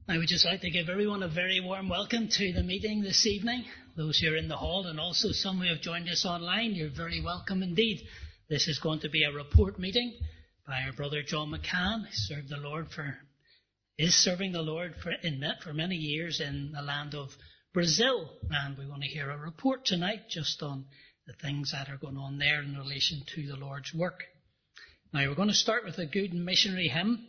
I would just like to give everyone a very warm welcome to the meeting this evening. Those who are in the hall and also some who have joined us online, you're very welcome indeed. This is going to be a report meeting by our brother John McCann, who is serving the Lord for many years in the land of Brazil. And we want to hear a report tonight just on the things that are going on there in relation to the Lord's work. Now we're going to start with a good missionary hymn.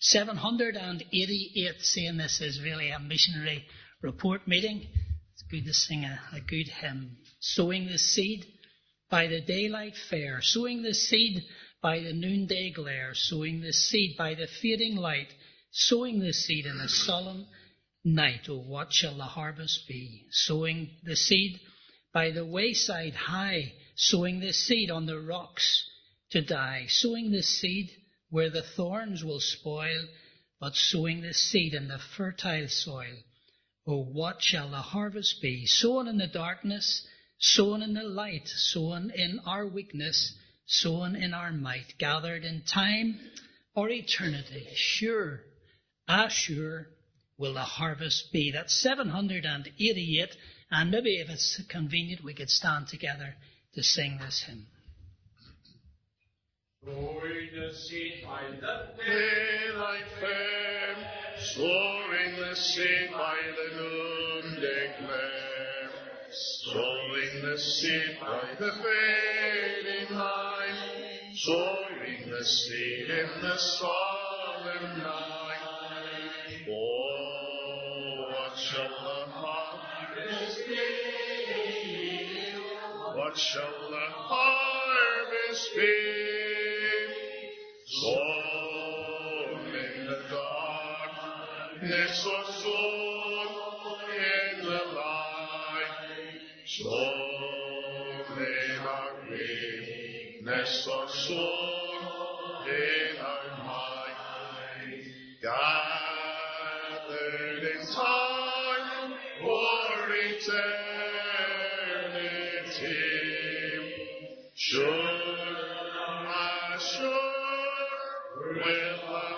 788, seeing this is really a missionary report meeting. It's good to sing a good hymn. Sowing the seed by the daylight fair, sowing the seed by the noonday glare, sowing the seed by the fading light, sowing the seed in the solemn night. Oh, what shall the harvest be? Sowing the seed by the wayside high, sowing the seed on the rocks to die, sowing the seed where the thorns will spoil, but sowing the seed in the fertile soil. Oh, what shall the harvest be? Sown in the darkness, sown in the light, sown in our weakness, sown in our might, gathered in time or eternity. Sure will the harvest be. That's 788, and maybe if it's convenient we could stand together to sing this hymn. Sowing the seed by the daylight fair, sowing the seed by the noonday glare, sowing the seed by the fading light, sowing the seed in the solemn night. Oh, what shall the harvest be? What shall the harvest be? Sown in the darkness or sown in the light, sown in our weakness or sown in our might, gathered in time for eternity, sure will the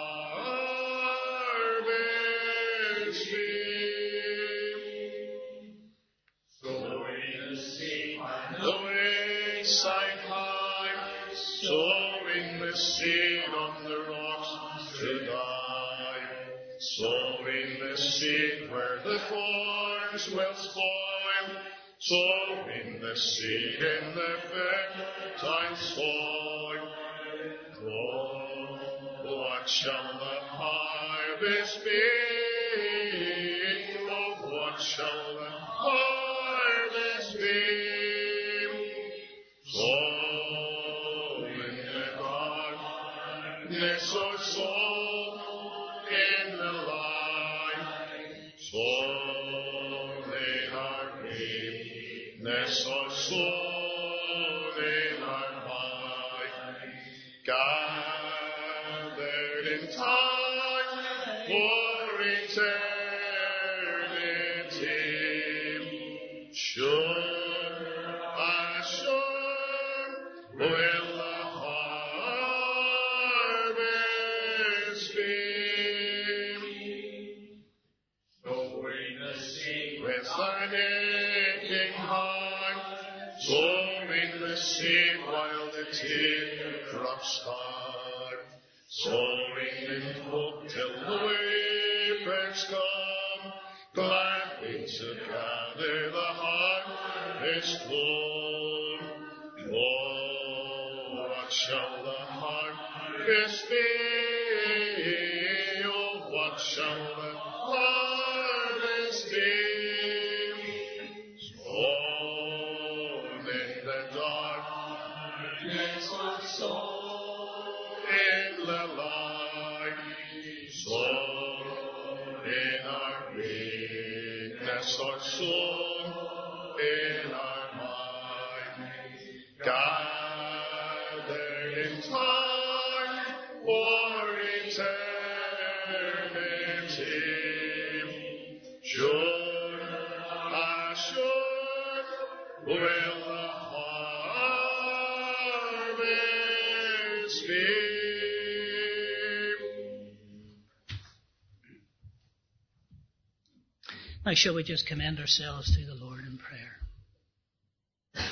harvest be. Sowing the seed by the wayside high, sowing the seed on the rocks to die, sowing the seed where the thorns will spoil, sowing the seed in the fertile soil. What shall the harvest be? Oh, what shall the harvest be? Sown in the darkness or sown in the light, sown in our weakness or sown in our might, gathered in time for eternity, sure will the harvest be. Sowing the seed with thy aching heart, sowing the seed while the teardrops start, sowing in hope till the wayfarers come, gladly to gather the harvest home. Oh, what shall the harvest be? Oh, what shall the harvest be? Sown in the darkness or sown in the light, sown in our weakness or sown in our might, gathered in time for eternity, sure will the harvest be. Now shall we just commend ourselves to the Lord in prayer.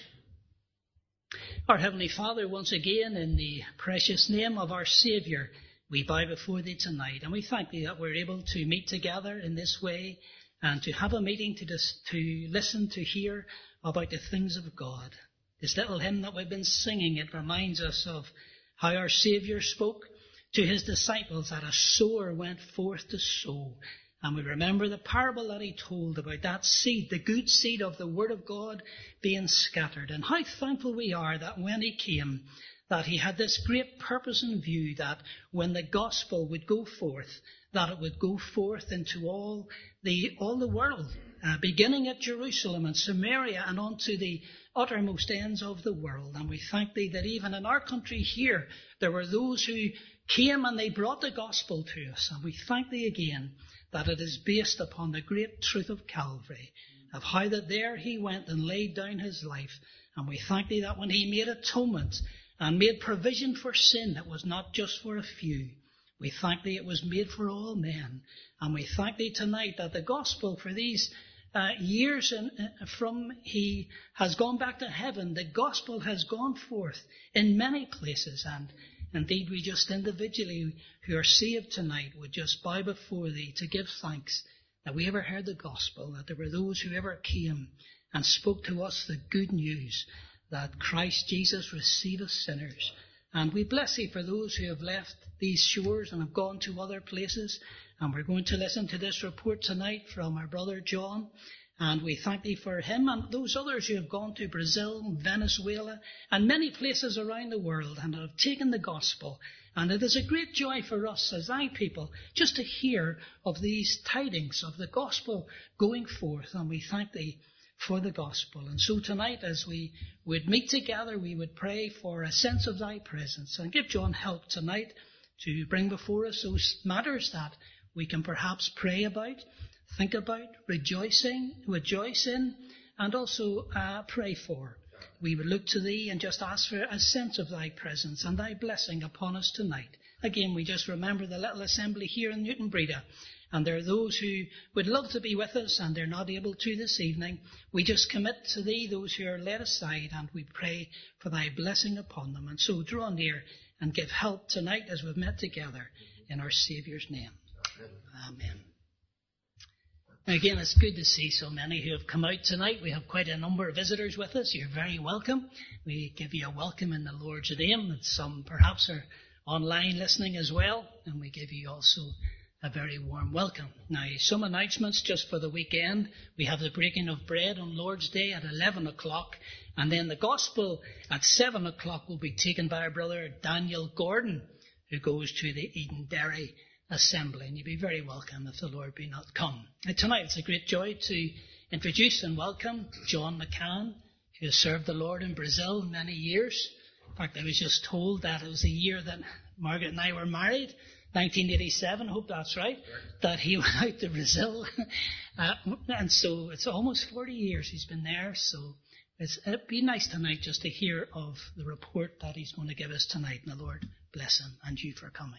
Our Heavenly Father, once again, in the precious name of our Saviour, we bow before Thee tonight, and we thank Thee that we're able to meet together in this way and to have a meeting to listen, to hear about the things of God. This little hymn that we've been singing, it reminds us of how our Saviour spoke to His disciples that a sower went forth to sow. And we remember the parable that He told about that seed, the good seed of the Word of God being scattered. And how thankful we are that when He came, that He had this great purpose in view, that when the gospel would go forth, that it would go forth into all the world, beginning at Jerusalem and Samaria and on to the uttermost ends of the world. And we thank Thee that even in our country here, there were those who came and they brought the gospel to us. And we thank Thee again that it is based upon the great truth of Calvary, of how that there He went and laid down His life. And we thank Thee that when He made atonement and made provision for sin, it was not just for a few. We thank Thee it was made for all men. And we thank Thee tonight that the gospel for these years from He has gone back to heaven, the gospel has gone forth in many places. And indeed, we just individually who are saved tonight would just bow before Thee to give thanks that we ever heard the gospel, that there were those who ever came and spoke to us the good news that Christ Jesus receiveth sinners. And we bless Thee for those who have left these shores and have gone to other places. And we're going to listen to this report tonight from our brother John. And we thank Thee for him and those others who have gone to Brazil, Venezuela, and many places around the world and have taken the gospel. And it is a great joy for us as Thy people just to hear of these tidings of the gospel going forth. And we thank Thee for the gospel. And so tonight, as we would meet together, we would pray for a sense of Thy presence and give John help tonight to bring before us those matters that we can perhaps pray about, think about, rejoice in, and also pray for. We would look to Thee and just ask for a sense of Thy presence and Thy blessing upon us tonight. Again, we just remember the little assembly here in Newton Breda, and there are those who would love to be with us and they're not able to this evening. We just commit to Thee those who are laid aside, and we pray for Thy blessing upon them. And so draw near and give help tonight as we've met together in our Saviour's name. Amen. Again, it's good to see so many who have come out tonight. We have quite a number of visitors with us. You're very welcome. We give you a welcome in the Lord's name, and some perhaps are online listening as well, and we give you also a very warm welcome. Now, some announcements just for the weekend. We have the breaking of bread on Lord's Day at 11 o'clock, and then the gospel at 7 o'clock will be taken by our brother Daniel Gordon, who goes to the Edenderry Assembly, and you'll be very welcome if the Lord be not come. And tonight it's a great joy to introduce and welcome John McCann, who has served the Lord in Brazil many years. In fact, I was just told that it was the year that Margaret and I were married, 1987, hope that's right, that he went out to Brazil. And so it's almost 40 years he's been there, so it'd be nice tonight just to hear of the report that he's going to give us tonight, and the Lord bless him and you for coming.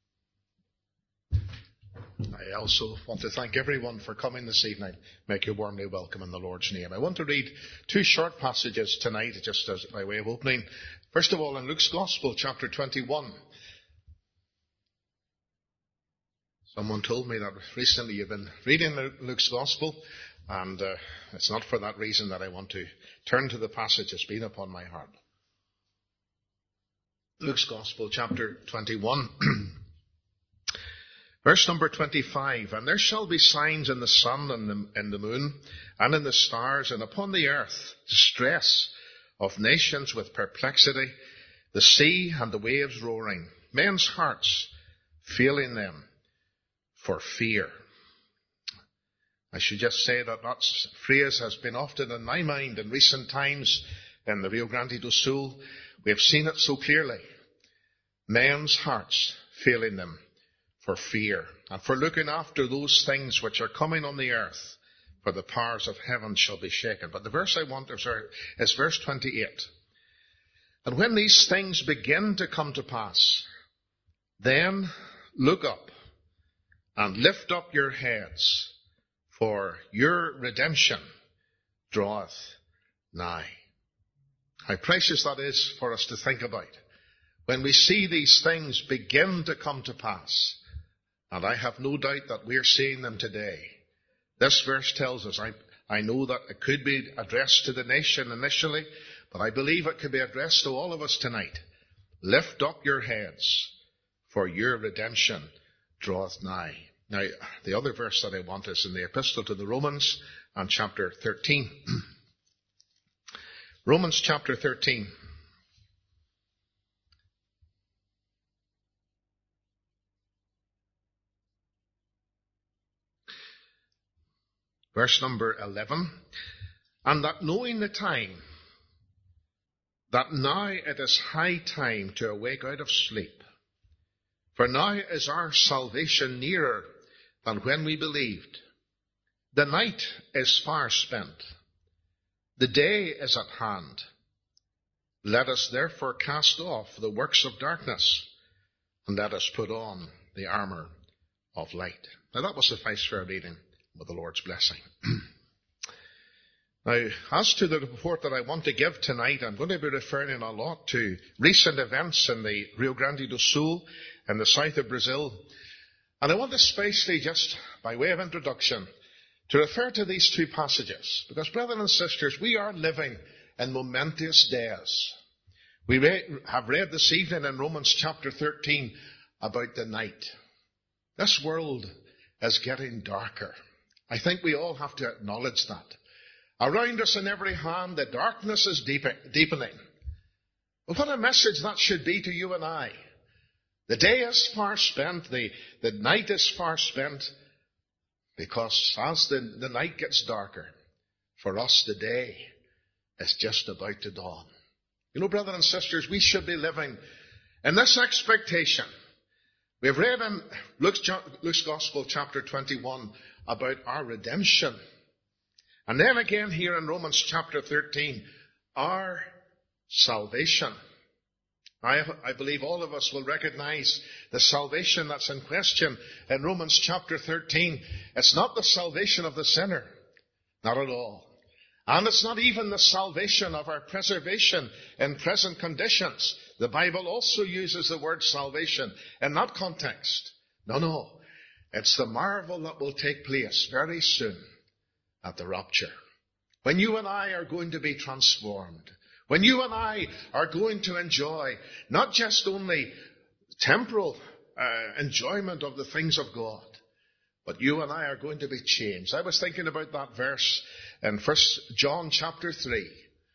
I also want to thank everyone for coming this evening. Make you warmly welcome in the Lord's name. I want to read two short passages tonight, just as by way of opening. First of all, in Luke's Gospel, chapter 21. Someone told me that recently you've been reading Luke's Gospel, and it's not for that reason that I want to turn to the passage that's been upon my heart. Luke's Gospel, chapter 21. Verse number 25, and there shall be signs in the sun and in the moon and in the stars, and upon the earth distress of nations with perplexity, the sea and the waves roaring, men's hearts failing them for fear. I should just say that phrase has been often in my mind in recent times in the Rio Grande do Sul. We have seen it so clearly. Men's hearts failing them for fear, and for looking after those things which are coming on the earth, for the powers of heaven shall be shaken. But the verse I want is verse 28. And when these things begin to come to pass, then look up and lift up your heads, for your redemption draweth nigh. How precious that is for us to think about when we see these things begin to come to pass. And I have no doubt that we're seeing them today. This verse tells us, I know that it could be addressed to the nation initially, but I believe it could be addressed to all of us tonight. Lift up your heads, for your redemption draweth nigh. Now, the other verse that I want is in the Epistle to the Romans and chapter 13. Romans chapter 13. Verse number 11. And that knowing the time, that now it is high time to awake out of sleep. For now is our salvation nearer than when we believed. The night is far spent. The day is at hand. Let us therefore cast off the works of darkness, and let us put on the armour of light. Now that will suffice for our reading with the Lord's blessing. Now, as to the report that I want to give tonight, I'm going to be referring a lot to recent events in the Rio Grande do Sul in the south of Brazil. And I want especially, just by way of introduction, to refer to these two passages. Because, brothers and sisters, we are living in momentous days. We have read this evening in Romans chapter 13 about the night. This world is getting darker. I think we all have to acknowledge that. Around us on every hand, the darkness is deepening. Well, what a message that should be to you and I. The day is far spent, the night is far spent, because as the night gets darker, for us the day is just about to dawn. You know, brothers and sisters, we should be living in this expectation. We've read in Luke's Gospel chapter 21 about our redemption. And then again here in Romans chapter 13, our salvation. I believe all of us will recognize the salvation that's in question in Romans chapter 13. It's not the salvation of the sinner. Not at all. And it's not even the salvation of our preservation in present conditions. The Bible also uses the word salvation in that context. No. It's the marvel that will take place very soon at the rapture. When you and I are going to be transformed. When you and I are going to enjoy not just only temporal enjoyment of the things of God, but you and I are going to be changed. I was thinking about that verse in 1 John chapter 3.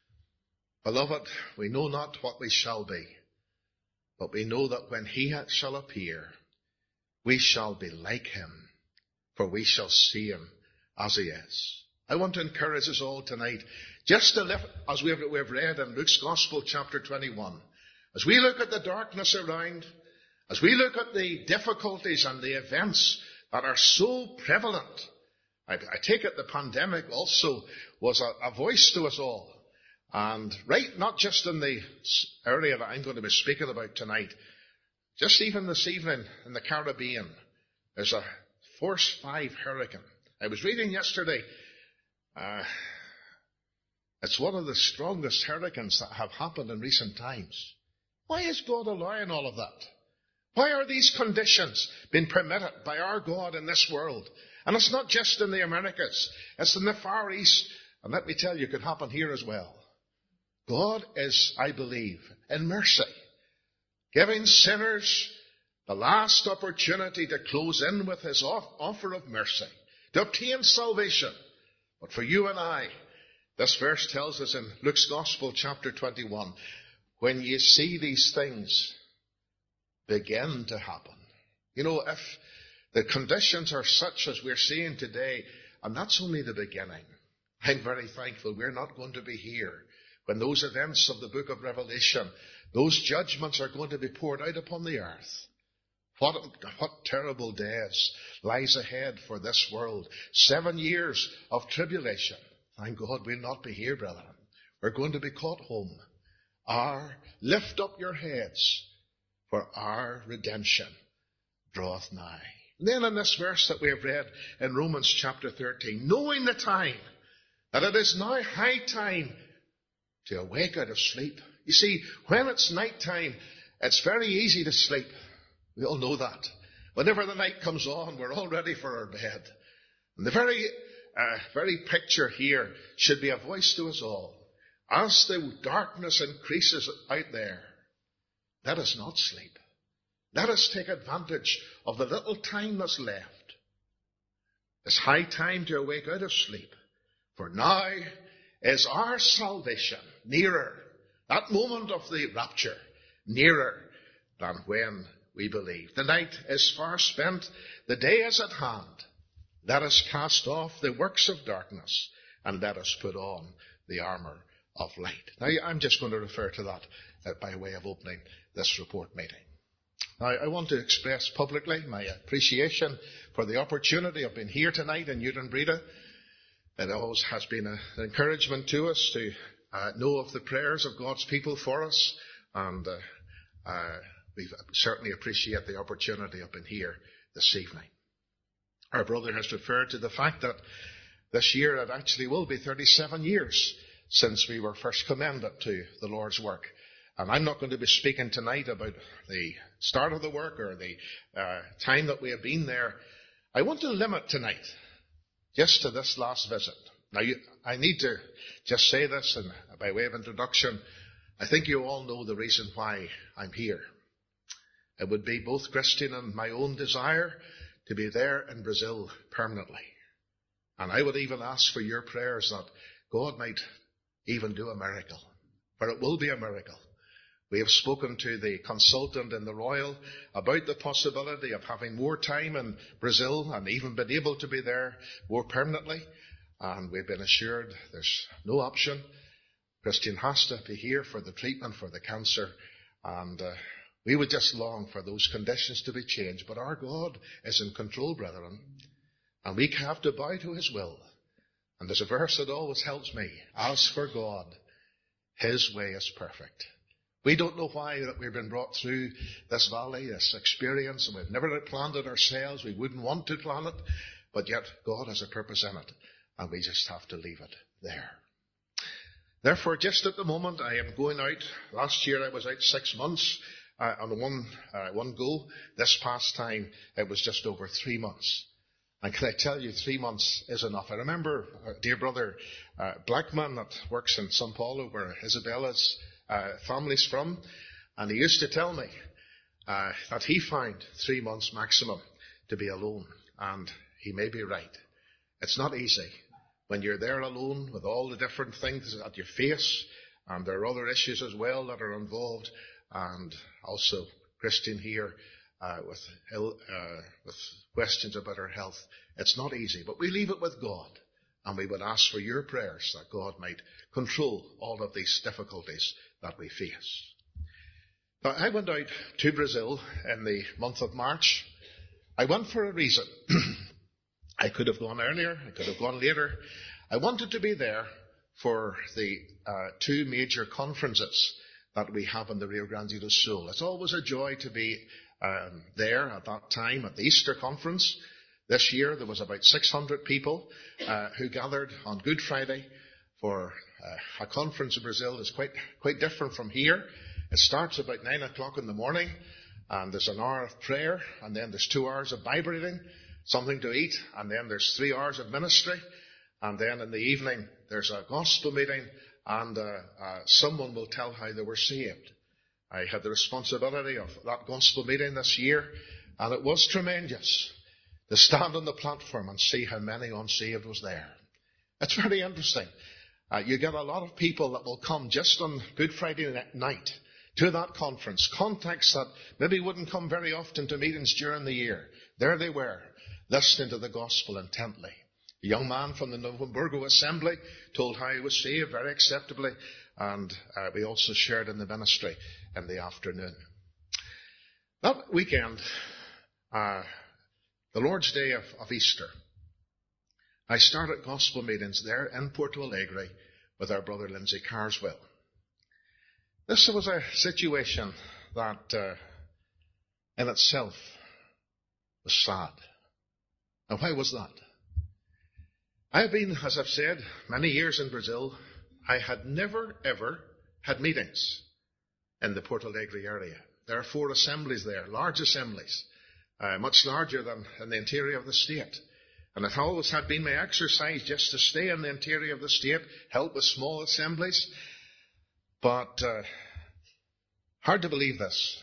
Beloved, we know not what we shall be, but we know that when he shall appear, we shall be like him, for we shall see him as he is. I want to encourage us all tonight, just to live, as we have read in Luke's Gospel chapter 21, as we look at the darkness around, as we look at the difficulties and the events that are so prevalent. I take it the pandemic also was a voice to us all. And right, not just in the area that I'm going to be speaking about tonight, just even this evening in the Caribbean, there's a Force 5 hurricane. I was reading yesterday, it's one of the strongest hurricanes that have happened in recent times. Why is God allowing all of that? Why are these conditions being permitted by our God in this world? And it's not just in the Americas. It's in the Far East. And let me tell you, it could happen here as well. God is, I believe, in mercy, giving sinners the last opportunity to close in with his offer of mercy, to obtain salvation. But for you and I, this verse tells us in Luke's Gospel chapter 21, when you see these things begin to happen. You know, if the conditions are such as we're seeing today, and that's only the beginning, I'm very thankful we're not going to be here when those events of the book of Revelation, those judgments are going to be poured out upon the earth. What terrible days lies ahead for this world. 7 years of tribulation. Thank God we'll not be here, brethren. We're going to be caught home. Lift up your heads, for our redemption draweth nigh. And then in this verse that we have read in Romans chapter 13, knowing the time, that it is now high time to awake out of sleep. You see, when it's night time, it's very easy to sleep. We all know that. Whenever the night comes on, we're all ready for our bed. And the very picture here should be a voice to us all. As the darkness increases out there, let us not sleep. Let us take advantage of the little time that's left. It's high time to awake out of sleep. For now is our salvation nearer, that moment of the rapture, nearer than when we believe. The night is far spent, the day is at hand. Let us cast off the works of darkness and let us put on the armour of light. Now, I'm just going to refer to that by way of opening this report meeting. Now, I want to express publicly my appreciation for the opportunity of being here tonight in Newton Breda. It always has been an encouragement to us to know of the prayers of God's people for us, and we certainly appreciate the opportunity of being here this evening. Our brother has referred to the fact that this year it actually will be 37 years since we were first commended to the Lord's work. And I'm not going to be speaking tonight about the start of the work or the time that we have been there. I want to limit tonight just to this last visit. Now, I need to just say this, and by way of introduction, I think you all know the reason why I'm here. It would be both Christian and my own desire to be there in Brazil permanently. And I would even ask for your prayers that God might even do a miracle. For it will be a miracle. We have spoken to the consultant in the Royal about the possibility of having more time in Brazil and even been able to be there more permanently. And we've been assured there's no option. Christian has to be here for the treatment for the cancer. And we would just long for those conditions to be changed. But our God is in control, brethren. And we have to bow to his will. And there's a verse that always helps me. As for God, his way is perfect. We don't know why that we've been brought through this valley, this experience, and we've never planned it ourselves. We wouldn't want to plan it, but yet God has a purpose in it, and we just have to leave it there. Therefore, just at the moment, I am going out. Last year I was out 6 months on one go. This past time it was just over 3 months. And can I tell you, 3 months is enough. I remember our dear brother Blackman that works in São Paulo, where Isabella's family's from, and he used to tell me that he found 3 months maximum to be alone, and he may be right. It's not easy when you're there alone with all the different things at your face, and there are other issues as well that are involved, and also Christian here with questions about her health. It's not easy, but we leave it with God, and we would ask for your prayers that God might control all of these difficulties that we face. Now, I went out to Brazil in the month of March. I went for a reason. I could have gone earlier, I could have gone later. I wanted to be there for the 2 major conferences that we have in the Rio Grande do Sul. It's always a joy to be there at that time at the Easter conference. This year there was about 600 people who gathered on Good Friday for a conference in Brazil. It's quite different from here. It starts about 9 o'clock in the morning, and there's an hour of prayer, and then there's 2 hours of Bible reading, something to eat, and then there's 3 hours of ministry, and then in the evening there's a gospel meeting, and someone will tell how they were saved. I had the responsibility of that gospel meeting this year, and it was tremendous to stand on the platform and see how many unsaved was there. It's very interesting. You get a lot of people that will come just on Good Friday night to that conference, contacts that maybe wouldn't come very often to meetings during the year. There they were, listening to the gospel intently. A young man from the Novo Hamburgo Assembly told how he was saved very acceptably, and we also shared in the ministry in the afternoon. That weekend, the Lord's Day of Easter, I started gospel meetings there in Porto Alegre with our brother Lindsay Carswell. This was a situation that in itself was sad. And why was that? I have been, as I've said, many years in Brazil. I had never, ever had meetings in the Porto Alegre area. There are 4 assemblies there, large assemblies, much larger than in the interior of the state. And it always had been my exercise just to stay in the interior of the state, help with small assemblies. But hard to believe this.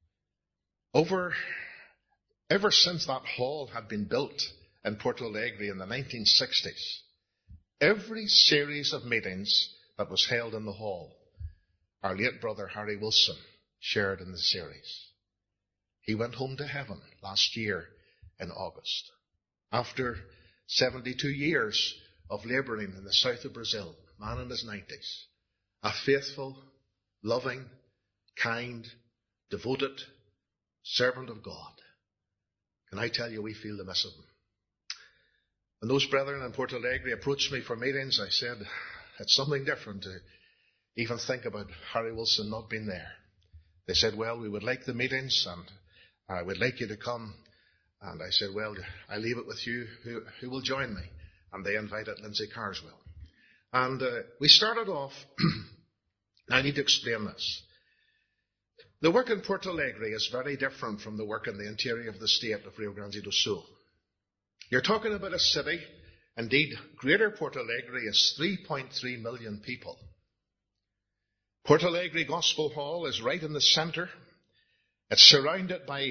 Ever since that hall had been built in Porto Alegre in the 1960s, every series of meetings that was held in the hall, our late brother Harry Wilson shared in the series. He went home to heaven last year in August, after 72 years of labouring in the south of Brazil, man in his 90s, a faithful, loving, kind, devoted servant of God. Can I tell you, we feel the miss of him. When those brethren in Porto Alegre approached me for meetings, I said, it's something different to even think about Harry Wilson not being there. They said, well, we would like the meetings and I would like you to come. And I said, well, I leave it with you. Who will join me? And they invited Lindsay Carswell. And we started off, I need to explain this. The work in Porto Alegre is very different from the work in the interior of the state of Rio Grande do Sul. You're talking about a city, indeed, Greater Porto Alegre is 3.3 million people. Porto Alegre Gospel Hall is right in the centre. It's surrounded by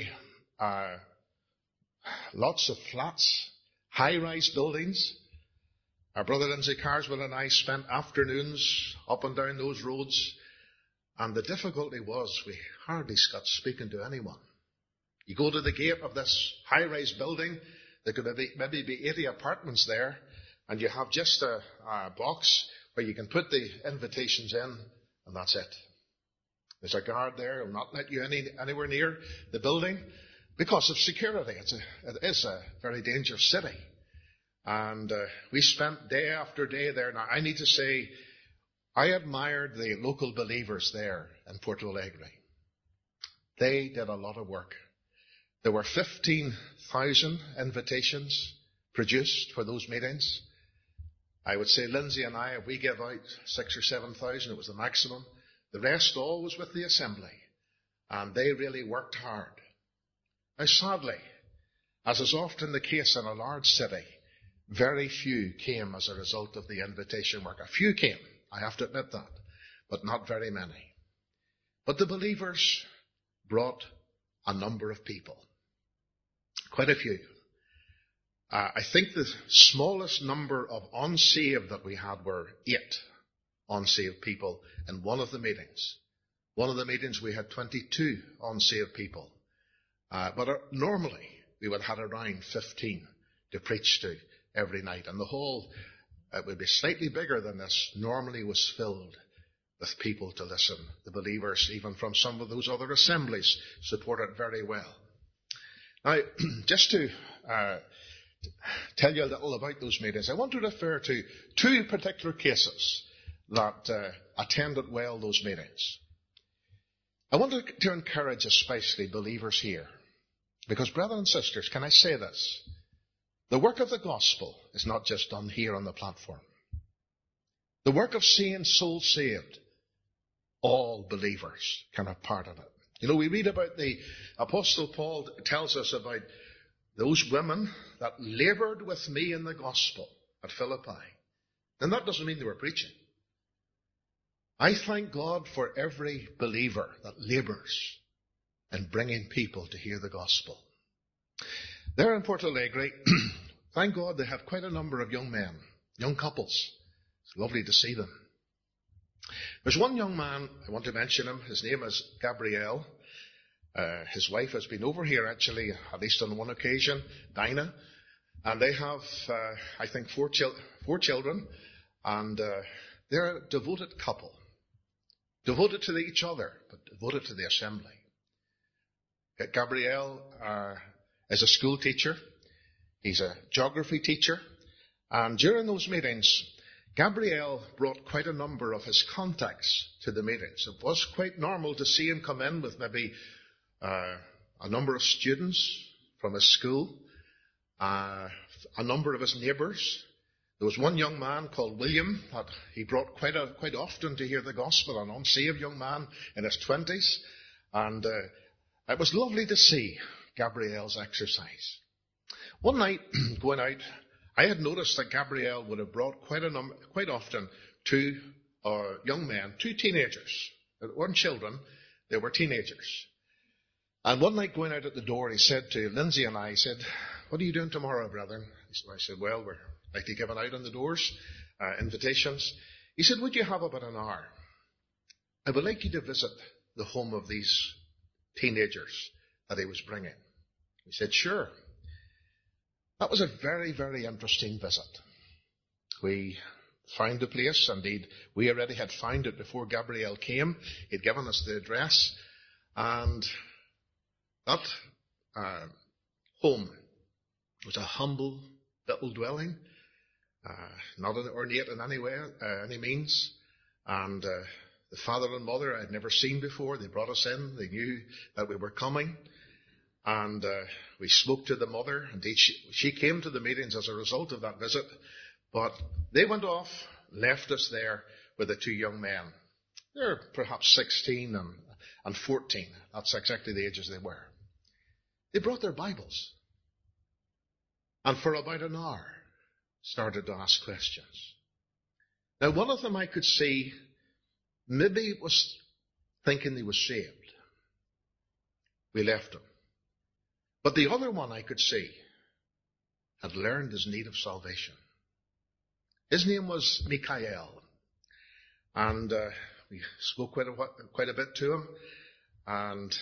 lots of flats, high-rise buildings. Our brother Lindsay Carswell and I spent afternoons up and down those roads, and the difficulty was we hardly got speaking to anyone. You go to the gate of this high-rise building, there could maybe be 80 apartments there, and you have just a box where you can put the invitations in, and that's it. There's a guard there who will not let you anywhere near the building because of security. It is a very dangerous city. And we spent day after day there. Now, I need to say, I admired the local believers there in Porto Alegre. They did a lot of work. There were 15,000 invitations produced for those meetings. I would say Lindsay and I, if we gave out 6,000 or 7,000, it was the maximum. The rest all was with the assembly. And they really worked hard. Now sadly, as is often the case in a large city, very few came as a result of the invitation work. A few came, I have to admit that, but not very many. But the believers brought a number of people. Quite a few. I think the smallest number of unsaved that we had were 8 unsaved people in one of the meetings. One of the meetings we had 22 unsaved people. But normally we would have around 15 to preach to every night. And the hall, it would be slightly bigger than this, normally was filled with people to listen. The believers, even from some of those other assemblies, supported very well. Now, just to tell you a little about those meetings, I want to refer to 2 particular cases that attended well those meetings. I want to encourage especially believers here, because brothers and sisters, can I say this? The work of the gospel is not just done here on the platform. The work of seeing souls saved, all believers can have part in it. You know, we read about the Apostle Paul tells us about those women that laboured with me in the gospel at Philippi. And that doesn't mean they were preaching. I thank God for every believer that labours in bringing people to hear the gospel. There in Porto Alegre, thank God they have quite a number of young men, young couples. It's lovely to see them. There's one young man, I want to mention him. His name is Gabriel. His wife has been over here actually, at least on one occasion, Dinah. And they have, I think, 4 children. And they're a devoted couple. Devoted to each other, but devoted to the assembly. Gabriel is a school teacher. He's a geography teacher. And during those meetings, Gabriel brought quite a number of his contacts to the meetings. It was quite normal to see him come in with maybe a number of students from his school, a number of his neighbours. There was one young man called William that he brought quite often to hear the gospel, an unsaved young man in his 20s. And it was lovely to see Gabrielle's exercise. One night, going out, I had noticed that Gabrielle would have brought quite often two young men, two teenagers. They weren't children, they were teenagers. And one night going out at the door, he said to Lindsay and I, he said, "What are you doing tomorrow, brethren?" I said, "Well, we're likely giving out on the doors, invitations." He said, "Would you have about an hour? I would like you to visit the home of these teenagers that he was bringing." We said, "Sure." That was a very, very interesting visit. We found the place. Indeed, we already had found it before Gabrielle came. He'd given us the address. And that home was a humble little dwelling, not ornate in any way, any means. And the father and mother I had never seen before. They brought us in. They knew that we were coming. And we spoke to the mother. Indeed, she came to the meetings as a result of that visit. But they went off, left us there with the two young men. They're perhaps 16 and 14. That's exactly the ages they were. They brought their Bibles. And for about an hour, started to ask questions. Now, one of them I could see maybe was thinking he was saved. We left him. But the other one I could see had learned his need of salvation. His name was Michael. And we spoke quite a bit to him. And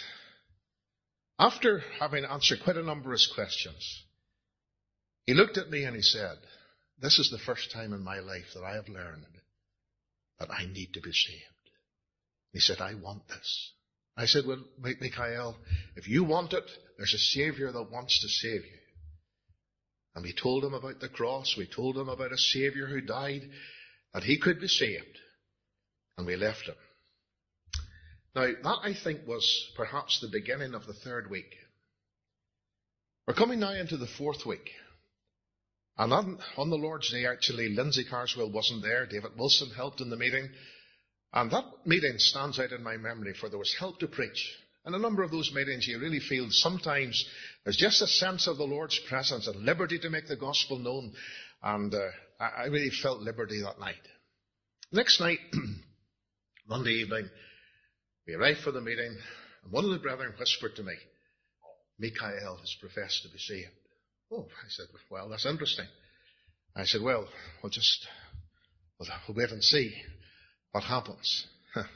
after having answered quite a number of his questions, he looked at me and he said, "This is the first time in my life that I have learned that I need to be saved." He said, "I want this." I said, "Well, Michael, if you want it, there's a Savior that wants to save you." And we told him about the cross. We told him about a Savior who died, that he could be saved. And we left him. Now, that I think was perhaps the beginning of the third week. We're coming now into the fourth week. And on the Lord's Day, actually, Lindsay Carswell wasn't there. David Wilson helped in the meeting. And that meeting stands out in my memory, for there was help to preach. In a number of those meetings, you really feel sometimes there's just a sense of the Lord's presence and liberty to make the gospel known. And I really felt liberty that night. Next night, Monday evening, we arrived for the meeting, and one of the brethren whispered to me, "Michael has professed to be saved." Oh, I said, "Well, that's interesting." I said, "Well, we'll wait and see what happens."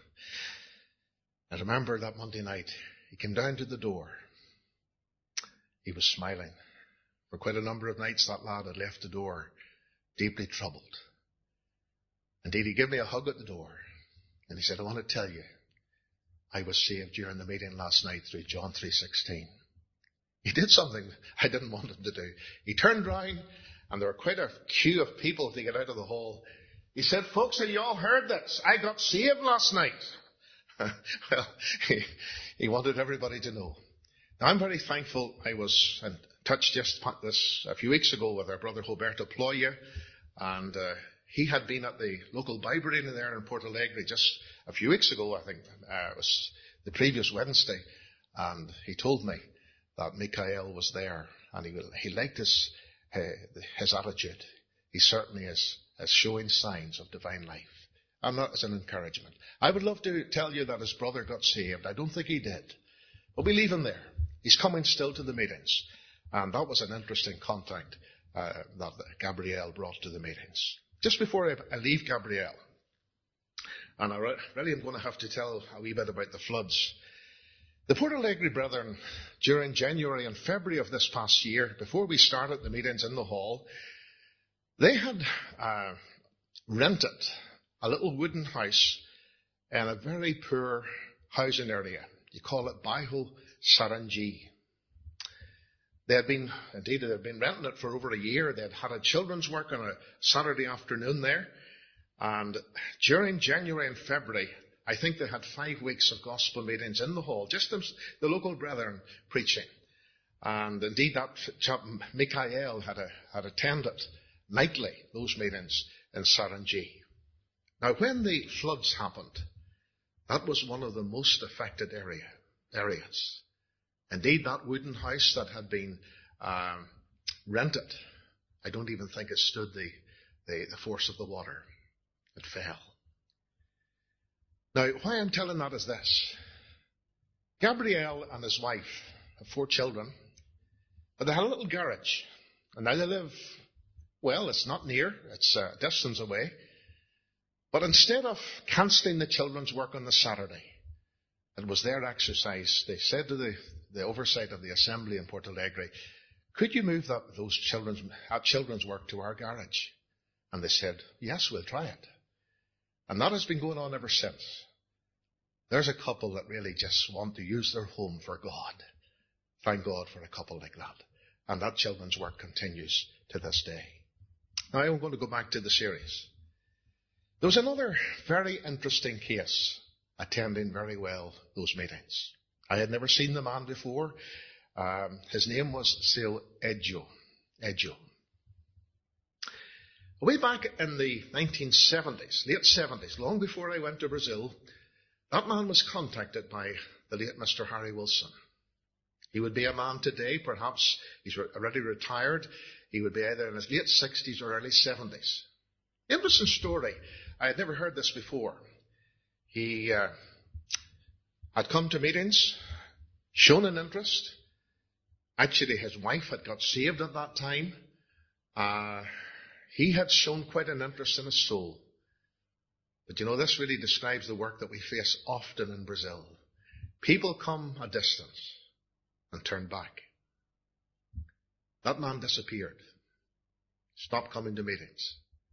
I remember that Monday night, he came down to the door. He was smiling. For quite a number of nights, that lad had left the door deeply troubled. Indeed, he gave me a hug at the door. And he said, "I want to tell you, I was saved during the meeting last night through John 3:16. He did something I didn't want him to do. He turned round, and there were quite a queue of people to get out of the hall. He said, "Folks, have you all heard this? I got saved last night." Well, he wanted everybody to know. Now, I'm very thankful. I was in touch just a few weeks ago with our brother Roberto Ploya, and he had been at the local Bible reading there in Porto Alegre just a few weeks ago, I think. It was the previous Wednesday, and he told me that Michael was there, and he liked his attitude. He certainly is showing signs of divine life. And that is an encouragement. I would love to tell you that his brother got saved. I don't think he did. But we leave him there. He's coming still to the meetings. And that was an interesting contact that Gabrielle brought to the meetings. Just before I leave Gabrielle, and I really am going to have to tell a wee bit about the floods. The Porto Alegre brethren, during January and February of this past year, before we started the meetings in the hall, they had rented a little wooden house in a very poor housing area. You call it Bairro Sarangi. They had been renting it for over a year. They had a children's work on a Saturday afternoon there. And during January and February, I think they had 5 weeks of gospel meetings in the hall, just the local brethren preaching. And indeed, that chap, Michael, had attended nightly those meetings in Sarangi. Now, when the floods happened, that was one of the most affected areas. Indeed, that wooden house that had been rented, I don't even think it stood the force of the water. It fell. Now, why I'm telling that is this. Gabriel and his wife have 4 children, but they had a little garage. And now they live, well, it's not near, it's a distance away. But instead of cancelling the children's work on the Saturday, it was their exercise. They said to the oversight of the assembly in Portalegre, could you move those children's work to our garage? And they said, yes, we'll try it. And that has been going on ever since. There's a couple that really just want to use their home for God. Thank God for a couple like that. And that children's work continues to this day. Now I'm going to go back to the series. There was another very interesting case attending very well those meetings. I had never seen the man before. His name was Seu Edjo. Way back in the 1970s, late 70s, long before I went to Brazil, that man was contacted by the late Mr. Harry Wilson. He would be a man today, perhaps he's already retired. He would be either in his late 60s or early 70s. Interesting story. I had never heard this before. He had come to meetings, shown an interest. Actually, his wife had got saved at that time. He had shown quite an interest in his soul. But this really describes the work that we face often in Brazil. People come a distance and turn back. That man disappeared. Stopped coming to meetings.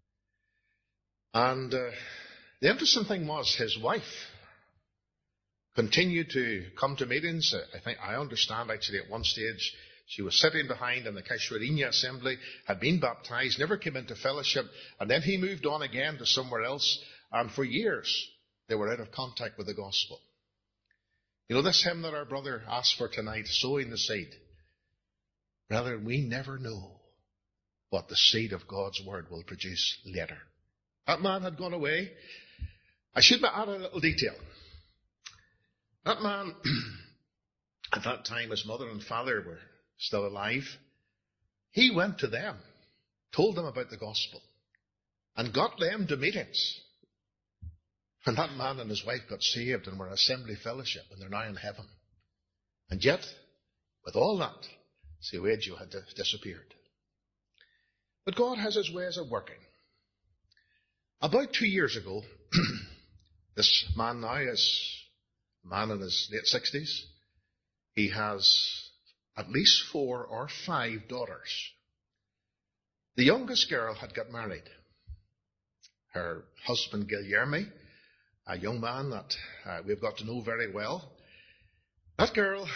And the interesting thing was his wife continued to come to meetings. I understand actually at one stage she was sitting behind in the Cachoeirinha assembly, had been baptized, never came into fellowship, and then he moved on again to somewhere else, and for years they were out of contact with the gospel. This hymn that our brother asked for tonight, Sowing the Seed. Brother, we never know what the seed of God's word will produce later. That man had gone away. I should add a little detail. That man, at that time, his mother and father were still alive. He went to them, told them about the gospel, and got them to meetings. And that man and his wife got saved and were assembly fellowship, and they're now in heaven. And yet, with all that, Seu Edjo had disappeared. But God has his ways of working. About 2 years ago, this man now is a man in his late 60s. He has at least 4 or 5 daughters. The youngest girl had got married. Her husband, Guilherme, a young man that we've got to know very well. That girl,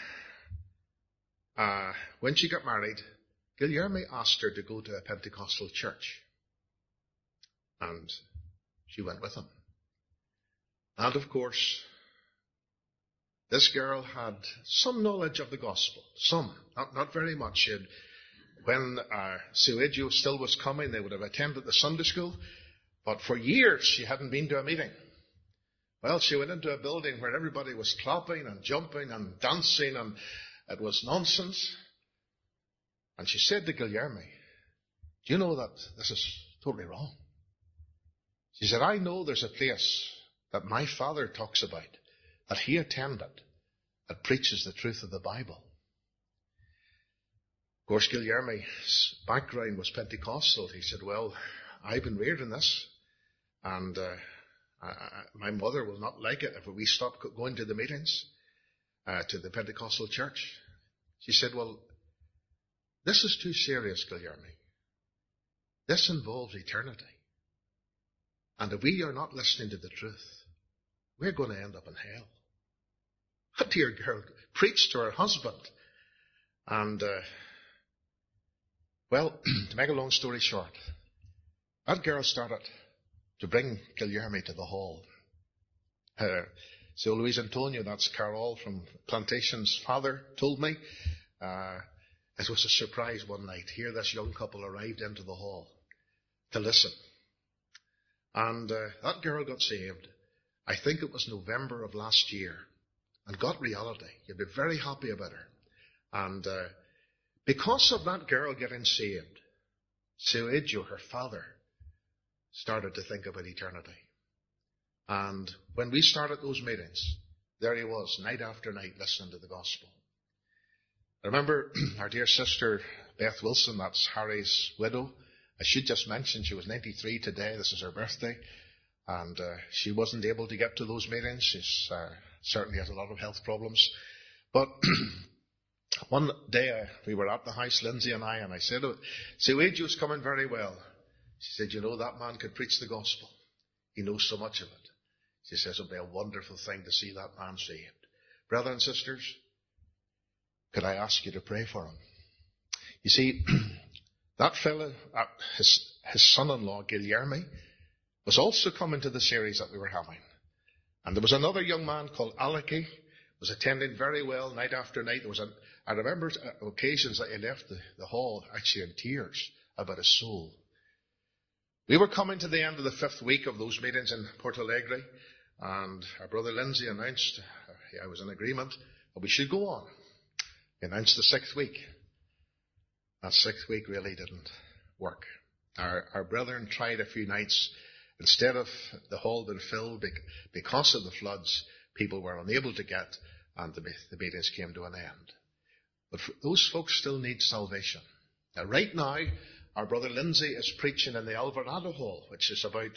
when she got married, Guilherme asked her to go to a Pentecostal church. And she went with him. And of course, this girl had some knowledge of the gospel. Some, not very much. When Seu Edjo still was coming, they would have attended the Sunday school. But for years, she hadn't been to a meeting. Well, she went into a building where everybody was clapping and jumping and dancing, and it was nonsense. And she said to Guilherme, do you know that this is totally wrong? She said, I know there's a place that my father talks about, that he attended, that preaches the truth of the Bible. Of course, Guilherme's background was Pentecostal. He said, well, I've been reared in this, and my mother will not like it if we stop going to the meetings, to the Pentecostal church. She said, well, this is too serious, Guilherme. This involves eternity. And if we are not listening to the truth, we're going to end up in hell. A dear girl preached to her husband. And, to make a long story short, that girl started to bring Guilherme to the hall. So Luis Antonio, that's Carol from Plantation's father, told me, it was a surprise one night. Here this young couple arrived into the hall to listen. And that girl got saved. I think it was November of last year. And got reality. You'd be very happy about her. And because of that girl getting saved, Suejo, her father, started to think about eternity. And when we started those meetings, there he was, night after night, listening to the gospel. I remember our dear sister, Beth Wilson, that's Harry's widow. I should just mention she was 93 today. This is her birthday. And she wasn't able to get to those meetings. She's certainly has a lot of health problems. But one day we were at the house, Lindsay and I said, Suejo's coming very well. She said, you know, that man could preach the gospel. He knows so much of it. She says, it'll be a wonderful thing to see that man saved. Brothers and sisters, could I ask you to pray for him? You see, that fellow, his son-in-law, Guilherme, was also coming to the series that we were having. And there was another young man called Aleki, was attending very well night after night. I remember occasions that he left the hall actually in tears about his soul. We were coming to the end of the 5th week of those meetings in Porto Alegre, and our brother Lindsay announced, I was in agreement, that we should go on. He announced the 6th week. That 6th week really didn't work. Our brethren tried a few nights. Instead of the hall being filled because of the floods, people were unable to get, and the meetings came to an end. But those folks still need salvation. Now, right now, our brother Lindsay is preaching in the Alvarado Hall, which is about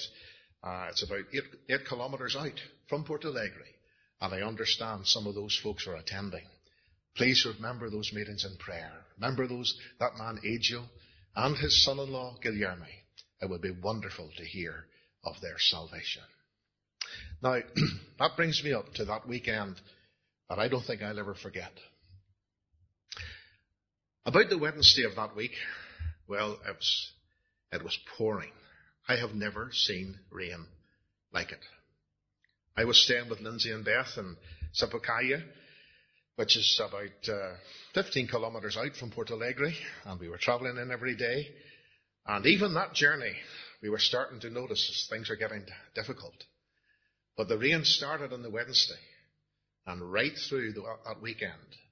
8 kilometers out from Porto Alegre. And I understand some of those folks are attending. Please remember those meetings in prayer. Remember that man Agio and his son-in-law Guilherme. It would be wonderful to hear of their salvation. Now, that brings me up to that weekend that I don't think I'll ever forget. About the Wednesday of that week, well, it was pouring. I have never seen rain like it. I was staying with Lindsay and Beth in Sapucaia, which is about 15 kilometers out from Porto Alegre, and we were traveling in every day. And even that journey, we were starting to notice as things are getting difficult. But the rain started on the Wednesday, and right through that weekend.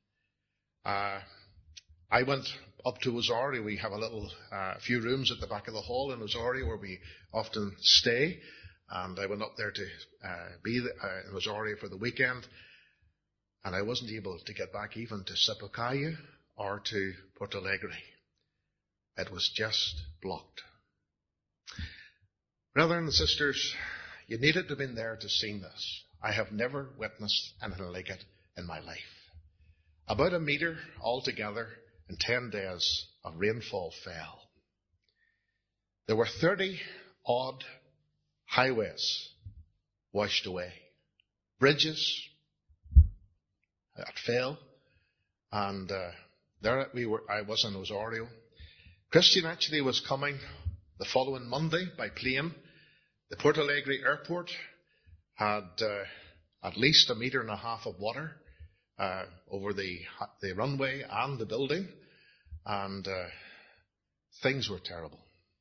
I went up to Osori. We have a little few rooms at the back of the hall in Osori where we often stay. And I went up there to be in Osori for the weekend. And I wasn't able to get back even to Sapucaia or to Porto Alegre. It was just blocked. Brothers and sisters, you needed to have been there to see this. I have never witnessed anything like it in my life. About a metre altogether in 10 days of rainfall fell. There were 30 odd highways washed away. Bridges that fell. And there I was in Osori. Christian actually was coming the following Monday by plane. The Porto Alegre airport had at least 1.5 meters of water over the runway and the building, and things were terrible.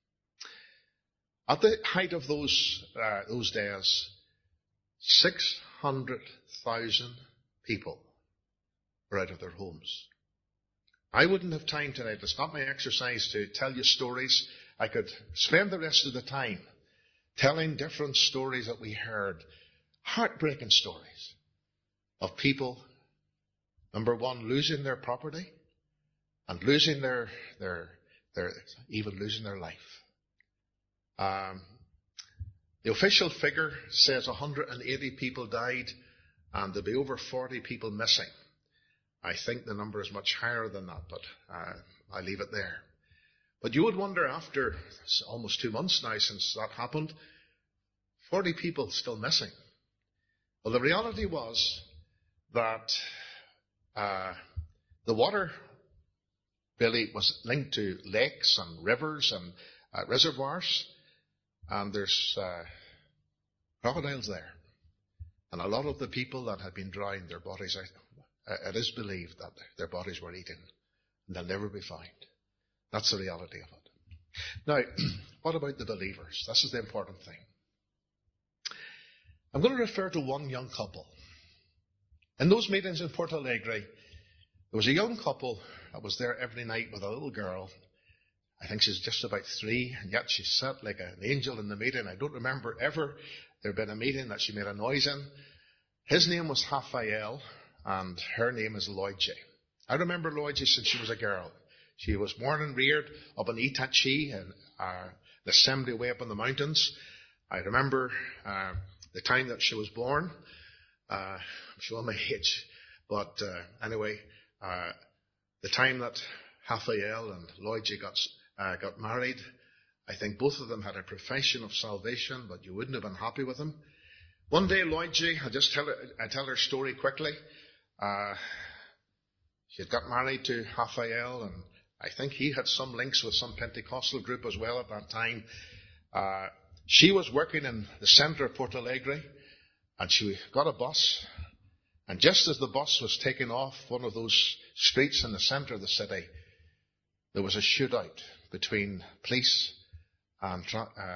At the height of those days, 600,000 people were out of their homes. I wouldn't have time tonight. It's not my exercise to tell you stories. I could spend the rest of the time telling different stories that we heard, heartbreaking stories of people, number one, losing their property and losing their even losing their life. The official figure says 180 people died and there'll be over 40 people missing. I think the number is much higher than that, but I leave it there. But you would wonder, after almost 2 months now since that happened, 40 people still missing. Well, the reality was that the water really was linked to lakes and rivers and reservoirs, and there's crocodiles there. And a lot of the people that had been drowned, their bodies, it is believed that their bodies were eaten and they'll never be found. That's the reality of it. Now, what about the believers? This is the important thing. I'm going to refer to one young couple. In those meetings in Porto Alegre, there was a young couple that was there every night with a little girl. I think she's just about 3, and yet she sat like an angel in the meeting. I don't remember ever there had been a meeting that she made a noise in. His name was Raphael, and her name is Lloydje. I remember Lloydje since she was a girl. She was born and reared up in Itachi, in the assembly way up in the mountains. I remember the time that she was born. I'm showing my age. But anyway, the time that Raphael and Lloydje got married, I think both of them had a profession of salvation, but you wouldn't have been happy with them. One day, Lloydje, I tell her story quickly. She had got married to Raphael, and I think he had some links with some Pentecostal group as well at that time. She was working in the centre of Porto Alegre, and she got a bus. And just as the bus was taking off one of those streets in the centre of the city, there was a shootout between police and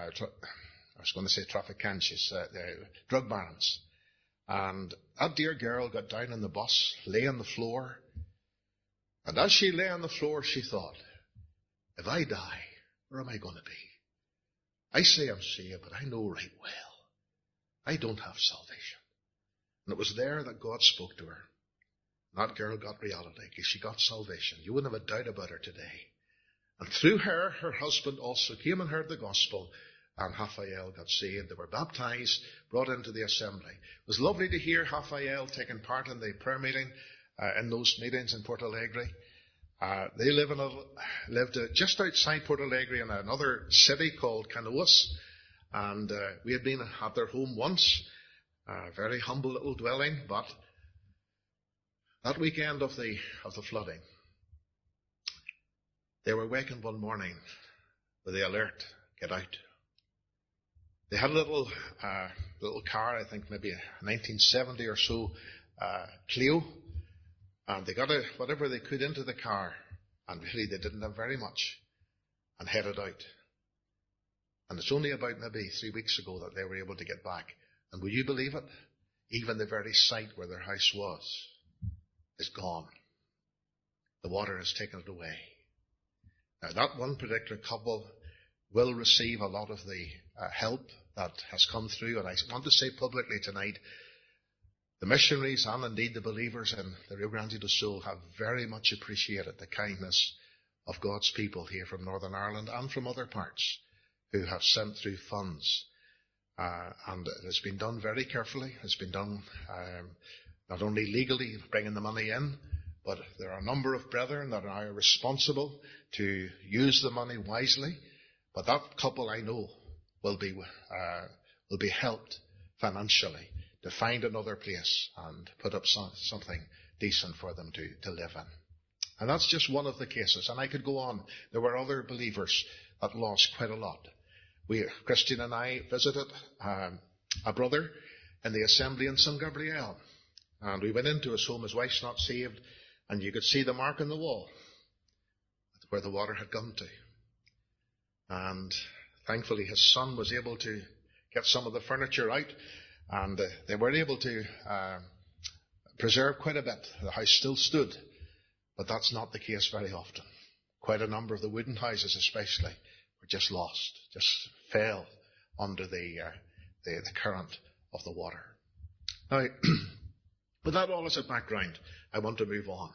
traficantes, drug barons. And that dear girl got down on the bus, lay on the floor. And as she lay on the floor, she thought, if I die, where am I going to be? I say I'm saved, but I know right well, I don't have salvation. And it was there that God spoke to her. That girl got reality. She got salvation. You wouldn't have a doubt about her today. And through her, her husband also came and heard the gospel, and Raphael got saved. They were baptized, brought into the assembly. It was lovely to hear Raphael taking part in the prayer meeting, in those meetings in Porto Alegre. They lived just outside Porto Alegre in another city called Canoas, and we had been at their home once, a very humble little dwelling, but that weekend of the flooding, they were wakened one morning with the alert, get out. They had a little car, I think maybe a 1970 or so Clio, and they got whatever they could into the car, and really they didn't have very much, and headed out. And it's only about maybe 3 weeks ago that they were able to get back. And will you believe it? Even the very site where their house was is gone. The water has taken it away. Now that one particular couple will receive a lot of the help that has come through, and I want to say publicly tonight, the missionaries and indeed the believers in the Rio Grande do Sul have very much appreciated the kindness of God's people here from Northern Ireland and from other parts who have sent through funds. And it has been done very carefully. It's been done not only legally bringing the money in, but there are a number of brethren that are responsible to use the money wisely. But that couple I know will be helped financially to find another place and put up something decent for them to live in. And that's just one of the cases. And I could go on. There were other believers that lost quite a lot. Christian and I visited a brother in the assembly in San Gabriel. And we went into his home. His wife's not saved. And you could see the mark on the wall where the water had come to. And thankfully his son was able to get some of the furniture out. And they were able to preserve quite a bit. The house still stood. But that's not the case very often. Quite a number of the wooden houses especially were just lost, just fell under the current of the water. Now, with that all as a background, I want to move on.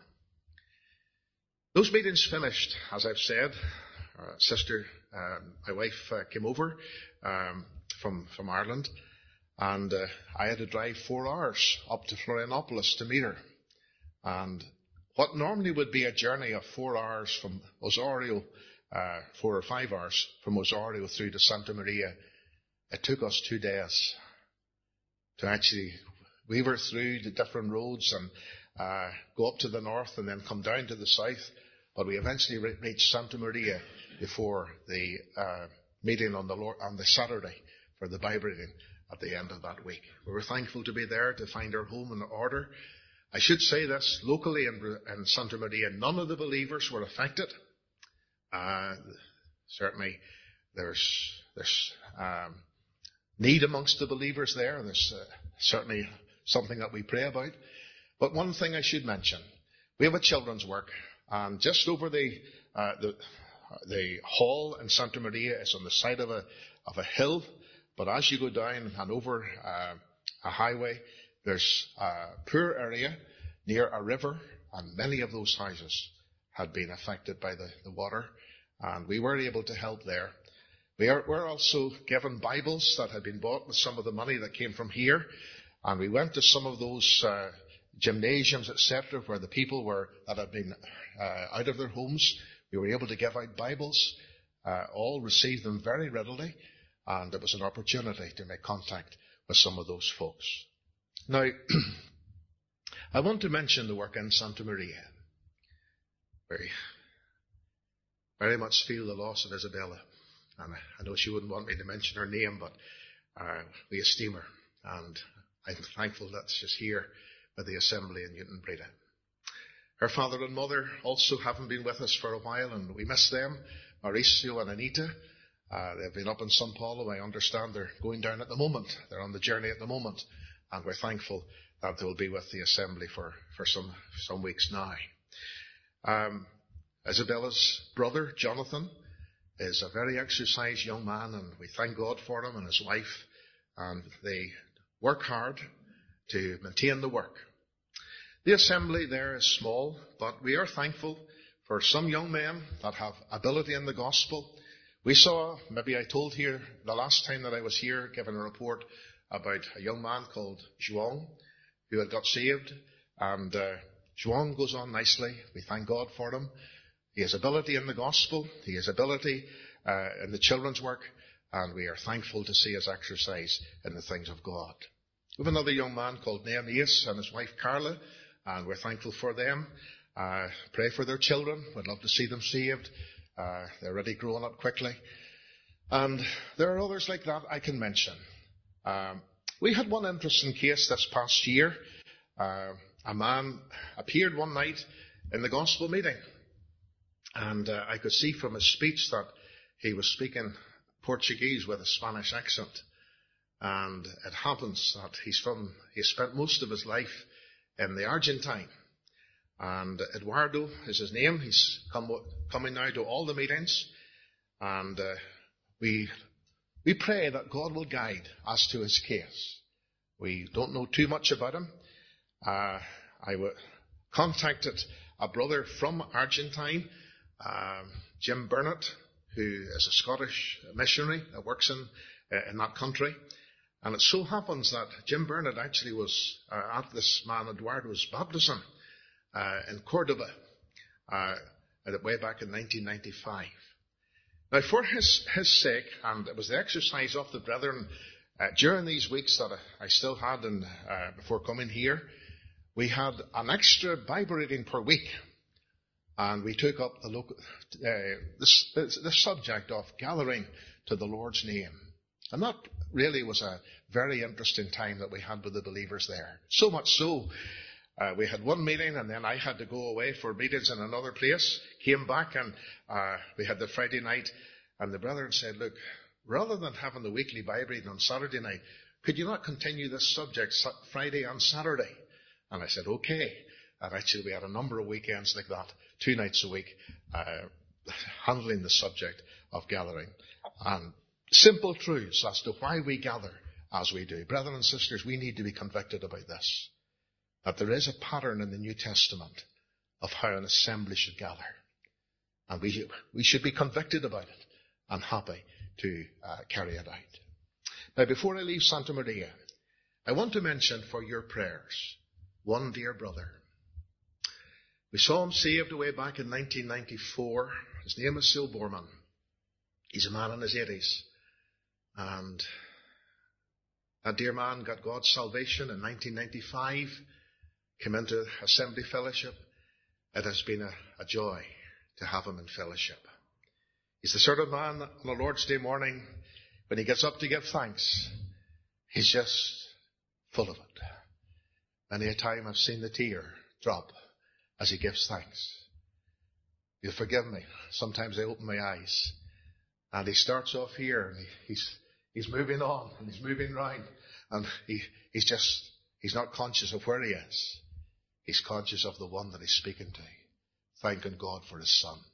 Those meetings finished, as I've said. Sister, my wife, came over from Ireland, and I had to drive 4 hours up to Florianopolis to meet her. And what normally would be a journey of 4 hours from Osorio, 4 or 5 hours from Osorio through to Santa Maria, it took us 2 days to actually weaver through the different roads and go up to the north and then come down to the south. But we eventually reached Santa Maria before the meeting on the Saturday for the Bible reading at the end of that week. We were thankful to be there to find our home in order. I should say this, locally in Santa Maria, none of the believers were affected. Certainly there's need amongst the believers there, and there's certainly something that we pray about. But one thing I should mention, we have a children's work, and just over the hall in Santa Maria is on the side of a hill, but as you go down and over a highway, there's a poor area near a river, and many of those houses had been affected by the water, and we were able to help there. We're also given Bibles that had been bought with some of the money that came from here, and we went to some of those gymnasiums, etc., where the people that had been out of their homes. We were able to give out Bibles. All received them very readily, and it was an opportunity to make contact with some of those folks. Now, I want to mention the work in Santa Maria. Very much feel the loss of Isabella. And I know she wouldn't want me to mention her name, but we esteem her. And I'm thankful that she's here with the assembly in Newton Breda. Her father and mother also haven't been with us for a while, and we miss them, Mauricio and Anita. They've been up in São Paulo. I understand they're going down at the moment. They're on the journey at the moment, and we're thankful that they'll be with the assembly for some weeks now. Isabella's brother, Jonathan, is a very exercised young man, and we thank God for him and his wife, and they work hard to maintain the work. The assembly there is small, but we are thankful for some young men that have ability in the gospel. We saw, maybe I told here the last time that I was here, giving a report about a young man called João, who had got saved, and João goes on nicely. We thank God for him. He has ability in the gospel. He has ability in the children's work, and we are thankful to see his exercise in the things of God. We have another young man called Nehemias and his wife Carla, and we're thankful for them. Pray for their children. We'd love to see them saved. They're already growing up quickly. And there are others like that I can mention. We had one interesting case this past year. A man appeared one night in the gospel meeting, and I could see from his speech that he was speaking Portuguese with a Spanish accent. And it happens that he spent most of his life in the Argentine. And Eduardo is his name. He's coming now to all the meetings. And we pray that God will guide as to his case. We don't know too much about him. I contacted a brother from Argentine, Jim Burnett, who is a Scottish missionary that works in that country. And it so happens that Jim Burnett actually was at this man Eduardo's baptism in Cordoba way back in 1995. Now, for his sake, and it was the exercise of the brethren during these weeks that I still had before coming here, we had an extra Bible reading per week. And we took up the subject of gathering to the Lord's name. And that really was a very interesting time that we had with the believers there. So much so, we had one meeting, and then I had to go away for meetings in another place. Came back, and we had the Friday night, and the brethren said, look, rather than having the weekly Bible reading on Saturday night, could you not continue this subject Friday and Saturday? And I said, okay. And actually, we had a number of weekends like that, 2 nights a week, handling the subject of gathering. And simple truths as to why we gather as we do. Brethren and sisters, we need to be convicted about this. That there is a pattern in the New Testament of how an assembly should gather. And we should be convicted about it and happy to carry it out. Now, before I leave Santa Maria, I want to mention for your prayers one dear brother. We saw him saved away back in 1994. His name is Sil Borman. He's a man in his 80s. And that dear man got God's salvation in 1995, came into Assembly Fellowship. It has been a joy to have him in fellowship. He's the sort of man that on a Lord's Day morning, when he gets up to give thanks, he's just full of it. Many a time I've seen the tear drop as he gives thanks. You'll forgive me. Sometimes I open my eyes and he starts off here and he's moving on and he's moving round and he's not conscious of where he is. He's conscious of the one that he's speaking to, thanking God for his son.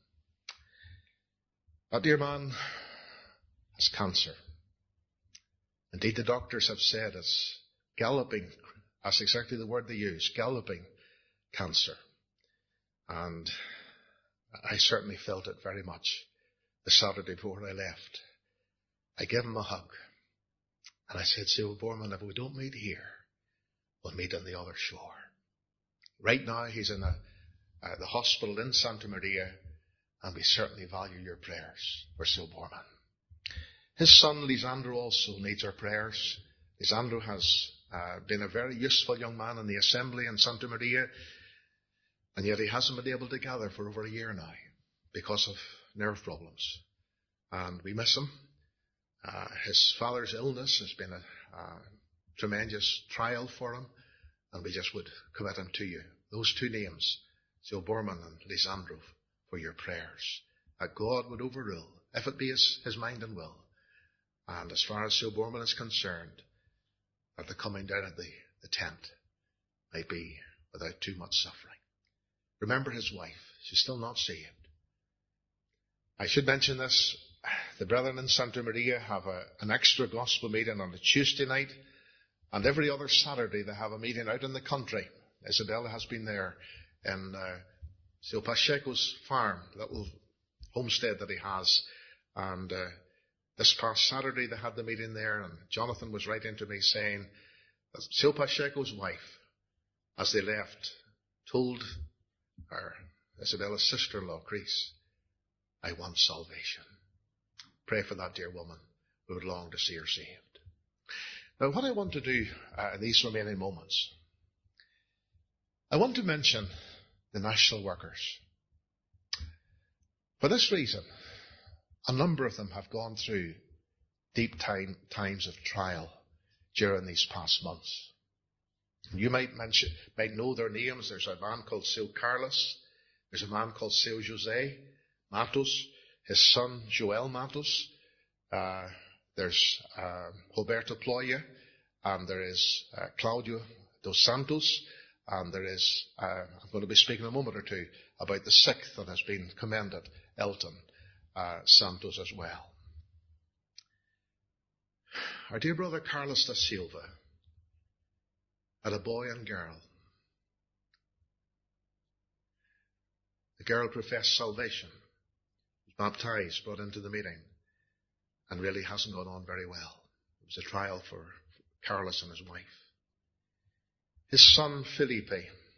That dear man has cancer. Indeed, the doctors have said it's galloping. That's exactly the word they use, galloping cancer. And I certainly felt it very much the Saturday before I left. I gave him a hug. And I said, "Seal Borman, if we don't meet here, we'll meet on the other shore." Right now, he's in the hospital in Santa Maria, and we certainly value your prayers for Seal Borman. His son, Lisandro, also needs our prayers. Lisandro has been a very useful young man in the assembly in Santa Maria, and yet he hasn't been able to gather for over a year now because of nerve problems. And we miss him. His father's illness has been a tremendous trial for him, and we just would commit him to you. Those two names, Seal Borman and Lisandro, for your prayers, that God would overrule, if it be his mind and will. And as far as Seal Borman is concerned, that the coming down of the tent may be without too much suffering. Remember his wife. She's still not saved. I should mention this. The brethren in Santa Maria have an extra gospel meeting on a Tuesday night, and every other Saturday they have a meeting out in the country. Isabella has been there in Seal Pacheco's farm, that little homestead that he has. And this past Saturday they had the meeting there, and Jonathan was writing to me saying that Seal Pacheco's wife, as they left, told her Isabella's sister-in-law, Chris, "I want salvation." Pray for that dear woman. We would long to see her saved. Now, what I want to do in these remaining moments, I want to mention the national workers. For this reason, a number of them have gone through deep times of trial during these past months. You might know their names. There's a man called Seal Carlos. There's a man called Seal Jose Matos. His son, Joel Matos. There's Roberto Ploya. And there is Claudio dos Santos. And there is, I'm going to be speaking in a moment or two about the sixth that has been commended, Elton Santos as well. Our dear brother Carlos da Silva had a boy and girl. The girl professed salvation, was baptized, brought into the meeting, and really hasn't gone on very well. It was a trial for Carlos and his wife. His son, Felipe,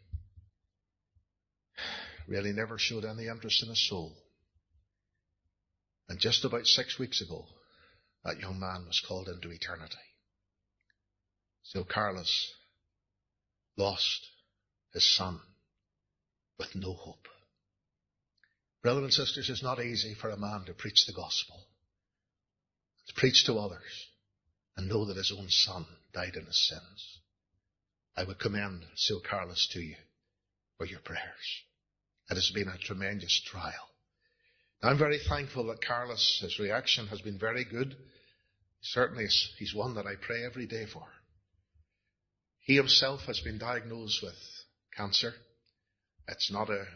really never showed any interest in his soul. And just about 6 weeks ago, that young man was called into eternity. So Carlos lost his son with no hope. Brothers and sisters, it's not easy for a man to preach the gospel, to preach to others, and know that his own son died in his sins. I would commend Seal Carlos to you for your prayers. It has been a tremendous trial. I'm very thankful that Carlos, his reaction has been very good. Certainly he's one that I pray every day for. He himself has been diagnosed with cancer. It's not a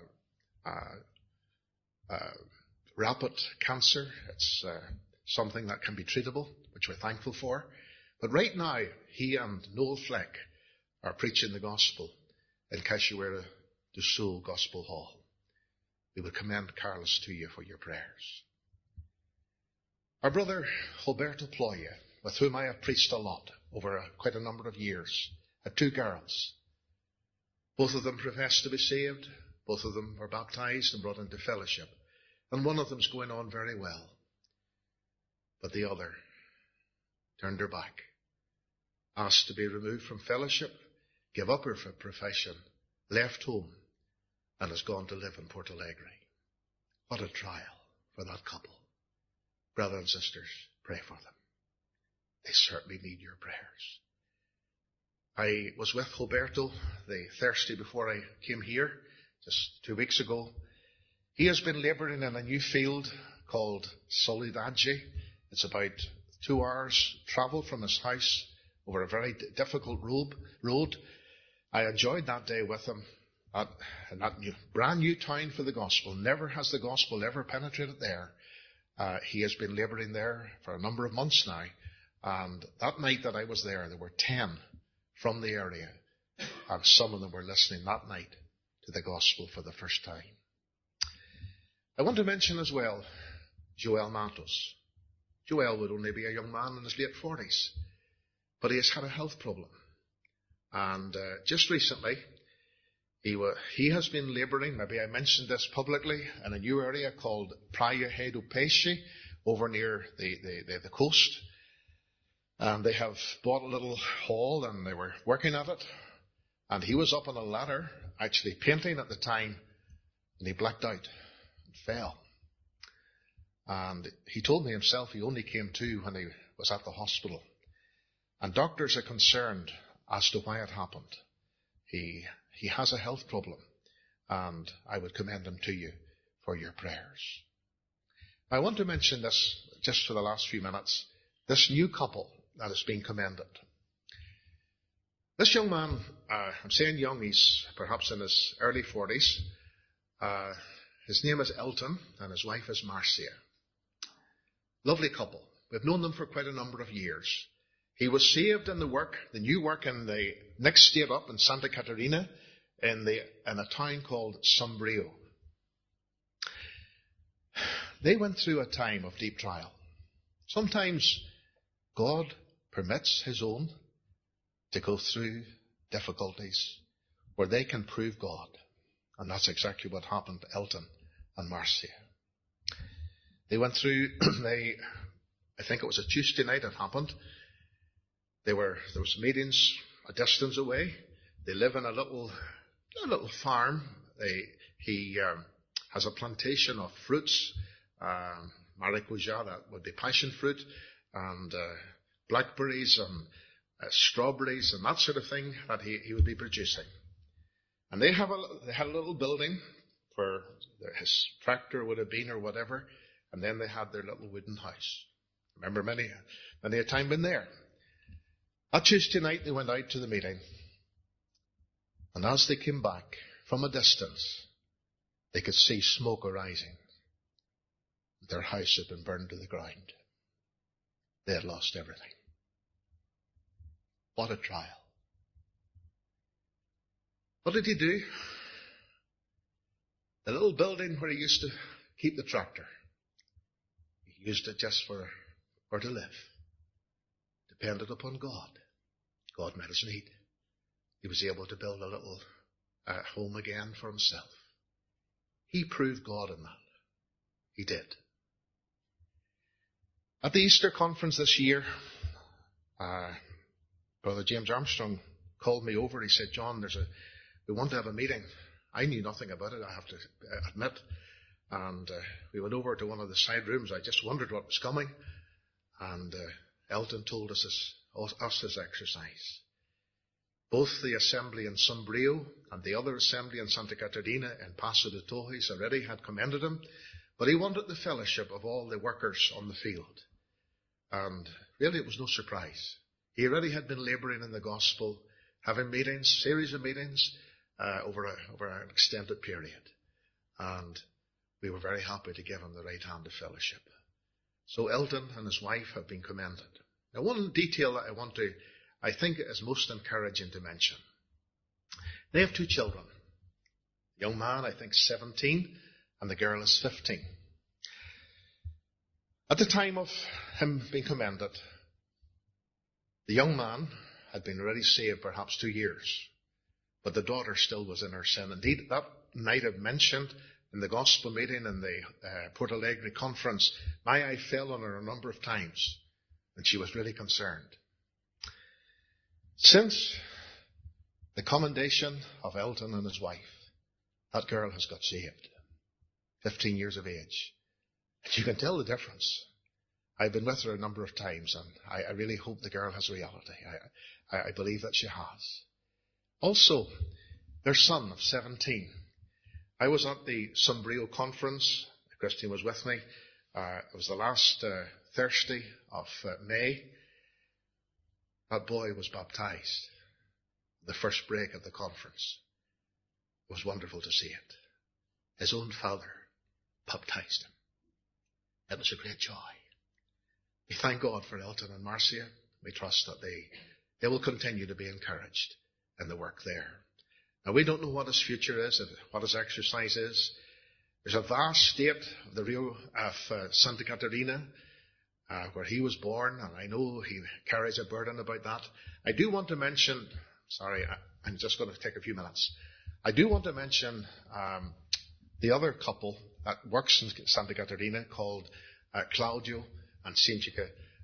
rapid cancer. It's something that can be treatable, which we're thankful for. But right now, he and Noel Fleck are preaching the gospel in Cachoeira do Sul Gospel Hall. We would commend Carlos to you for your prayers. Our brother Roberto Ploya, with whom I have preached a lot over quite a number of years, had 2 girls. Both of them professed to be saved. Both of them were baptized and brought into fellowship. And one of them's going on very well. But the other turned her back, asked to be removed from fellowship, gave up her profession, left home, and has gone to live in Porto Alegre. What a trial for that couple. Brothers and sisters, pray for them. They certainly need your prayers. I was with Roberto the Thursday before I came here, just 2 weeks ago. He has been labouring in a new field called Soledade. It's about 2 hours travel from his house over a very difficult road. I enjoyed that day with him. Brand new town for the gospel. Never has the gospel ever penetrated there. He has been labouring there for a number of months now. And that night that I was there were 10 from the area. And some of them were listening that night to the gospel for the first time. I want to mention as well Joel Matos. Joel would only be a young man in his late 40s. But he has had a health problem. And just recently, he has been labouring, maybe I mentioned this publicly, in a new area called Praia do Peixe, over near the coast. And they have bought a little hall and they were working at it. And he was up on a ladder, actually painting at the time, and he blacked out and fell. And he told me himself he only came to when he was at the hospital. And doctors are concerned as to why it happened. He has a health problem, and I would commend him to you for your prayers. I want to mention this just for the last few minutes, this new couple that is being commended. This young man, I'm saying young, he's perhaps in his early 40s. His name is Elton, and his wife is Marcia. Lovely couple. We've known them for quite a number of years. He was saved in the new work in the next state up in Santa Catarina, in a town called Sombrio. They went through a time of deep trial. Sometimes God permits his own to go through difficulties where they can prove God. And that's exactly what happened to Elton and Marcia. They went through, I think it was a Tuesday night it happened. There was meetings a distance away. They live in a little farm. He has a plantation of fruits, maracuja, that would be passion fruit, and blackberries and strawberries and that sort of thing that he would be producing. And they had a little building where his tractor would have been or whatever, and then they had their little wooden house. I remember many a time been there. That Tuesday night they went out to the meeting, and as they came back from a distance, they could see smoke arising. Their house had been burned to the ground. They had lost everything. What a trial. What did he do? The little building where he used to keep the tractor, he used it just for to live. Depended upon God. God met his need. He was able to build a little home again for himself. He proved God in that. He did. At the Easter conference this year, Brother James Armstrong called me over. He said, John, we want to have a meeting. I knew nothing about it, I have to admit. And we went over to one of the side rooms. I just wondered what was coming. And Elton told us his exercise. Both the assembly in Sombrio and the other assembly in Santa Catarina and Paso de Torres already had commended him, but he wanted the fellowship of all the workers on the field. And really it was no surprise. He already had been labouring in the gospel, having meetings, series of meetings, over an extended period. And we were very happy to give him the right hand of fellowship. So Elton and his wife have been commended. Now, one detail that I think is most encouraging to mention. They have 2 children. The young man, I think, 17, and the girl is 15. At the time of him being commended, the young man had been already saved perhaps 2 years, but the daughter still was in her sin. Indeed, that night I've mentioned in the gospel meeting in the Port Alegre conference, my eye fell on her a number of times, and she was really concerned. Since the commendation of Elton and his wife, that girl has got saved, 15 years of age. And you can tell the difference. I've been with her a number of times, and I really hope the girl has reality. I believe that she has. Also, their son of 17. I was at the Sombrio conference. Christine was with me. It was the last Thursday of May. That boy was baptized. The first break of the conference. It was wonderful to see it. His own father baptized him. It was a great joy. We thank God for Elton and Marcia. We trust that they will continue to be encouraged in the work there. Now, we don't know what his future is and what his exercise is. There's a vast state of the Rio of Santa Catarina where he was born, and I know he carries a burden about that. I do want to mention, I'm just going to take a few minutes. I do want to mention the other couple that works in Santa Catarina called Claudio and Cinchica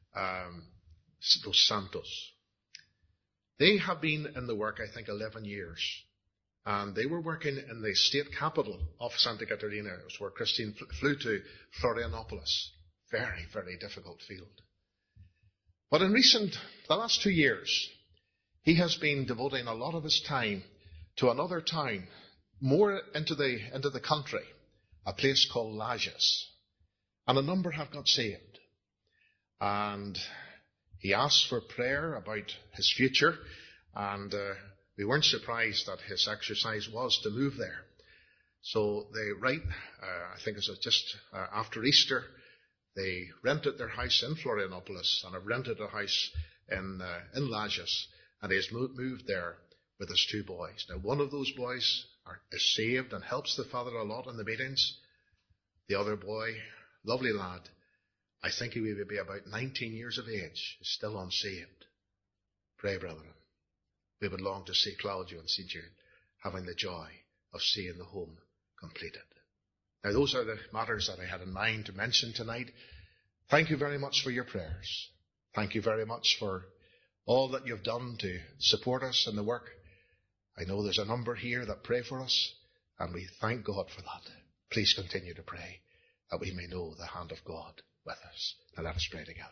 dos Santos. They have been in the work, I think, 11 years. And they were working in the state capital of Santa Catarina. It was where Christine flew to Florianopolis. Very, very difficult field. But in the last 2 years, he has been devoting a lot of his time to another town, more into the country, a place called Lajes. And a number have got saved. And he asked for prayer about his future, and we weren't surprised that his exercise was to move there. So I think it was just after Easter, they rented their house in Florianopolis and have rented a house in Lajes, and he has moved there with his 2 boys. Now, one of those boys is saved and helps the father a lot in the meetings. The other boy, lovely lad, I think he will be about 19 years of age, is still unsaved. Pray, brethren. We would long to see Claudio and Cintia having the joy of seeing the home completed. Now, those are the matters that I had in mind to mention tonight. Thank you very much for your prayers. Thank you very much for all that you've done to support us in the work. I know there's a number here that pray for us, and we thank God for that. Please continue to pray that we may know the hand of God with us. Now let us pray together.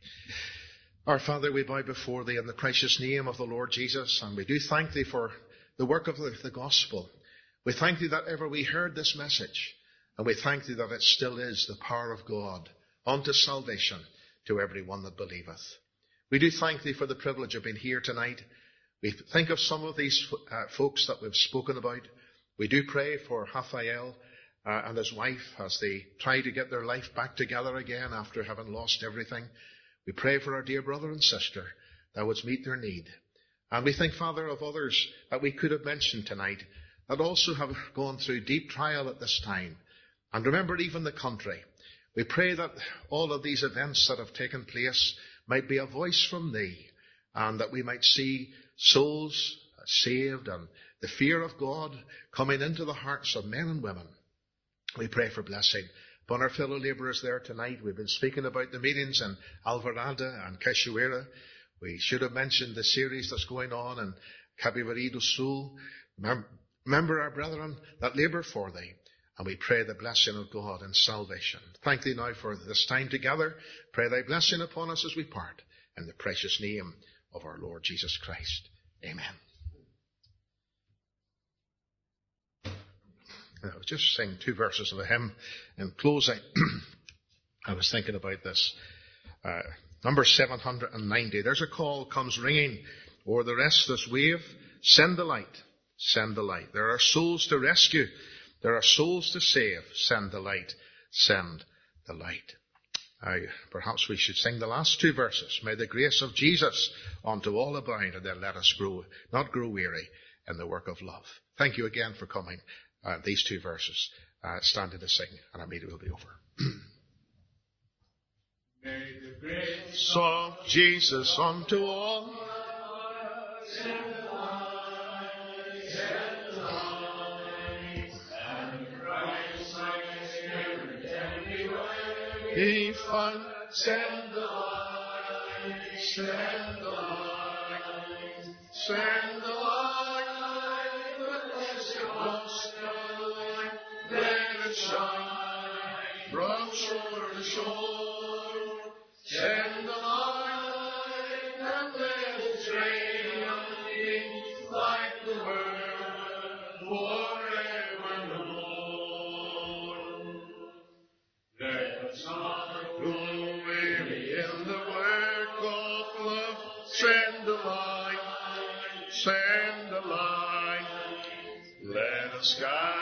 Our Father, we bow before Thee in the precious name of the Lord Jesus, and we do thank Thee for the work of the gospel. We thank Thee that ever we heard this message, and we thank Thee that it still is the power of God unto salvation to every one that believeth. We do thank Thee for the privilege of being here tonight. We think of some of these folks that we've spoken about. We do pray for Raphael and his wife as they try to get their life back together again after having lost everything. We pray for our dear brother and sister that would meet their need. And we think, Father, of others that we could have mentioned tonight that also have gone through deep trial at this time. And remember even the country. We pray that all of these events that have taken place might be a voice from Thee, and that we might see souls saved and the fear of God coming into the hearts of men and women. We pray for blessing upon our fellow labourers there tonight. We've been speaking about the meetings in Alvarada and Cachoeira. We should have mentioned the series that's going on in Capivari do Sul. Remember our brethren that labour for Thee, and we pray the blessing of God and salvation. Thank Thee now for this time together. Pray Thy blessing upon us as we part, in the precious name of our Lord Jesus Christ. Amen. I'll just sing 2 verses of a hymn in closing. I was thinking about this. Number 790. There's a call comes ringing o'er the restless wave. Send the light. Send the light. There are souls to rescue. There are souls to save. Send the light. Send the light. Perhaps we should sing the last 2 verses. May the grace of Jesus unto all abound, and then let us not grow weary in the work of love. Thank you again for coming. These 2 verses, standing to sing, and our meeting will be over. May the grace of Jesus unto all send the light, and Christ like Spirit everywhere. He found, send the light, send the light, send the light, let it shine from shore to shore. Send the light and let it rain on things like the word forevermore. Let us not grow weary in the work of love. Send the light, send the light. Let us guide